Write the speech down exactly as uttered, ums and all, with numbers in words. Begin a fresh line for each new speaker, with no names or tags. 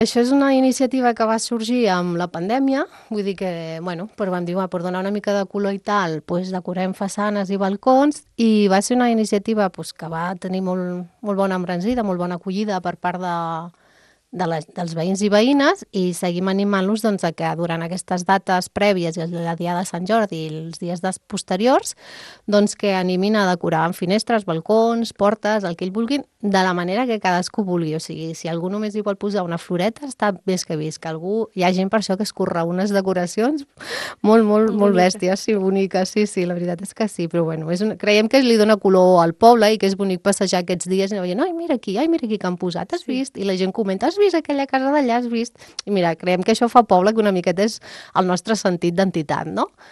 Això és una iniciativa que va sorgir amb la pandèmia, vull dir que, bueno, però vam dir, va, per donar una mica de color i tal, doncs decorem façanes i balcons, i va ser una iniciativa doncs, que va tenir molt, molt bona embranzida, molt bona acollida per part de, de les, dels veïns i veïnes, i seguim animant-los doncs, a que durant aquestes dates prèvies i la Diada de Sant Jordi i els dies des posteriors, doncs que animin a decorar amb finestres, balcons, portes, el que ells vulguin, de la manera que cadascú vulgui. O sigui, si algú només hi vol posar una floreta, està més que vist, que algú... Hi ha gent per això que es curra unes decoracions molt, molt, molt bèsties, sí, boniques, sí, sí, la veritat és que sí, però bueno, és una... creiem que li dona color al poble i que és bonic passejar aquests dies i anar veient, ai, mira aquí, ai, mira aquí que han posat, has vist? I la gent comenta, has vist aquella casa d'allà, has vist? I mira, creiem que això fa poble, que una miqueta és el nostre sentit d'entitat, no?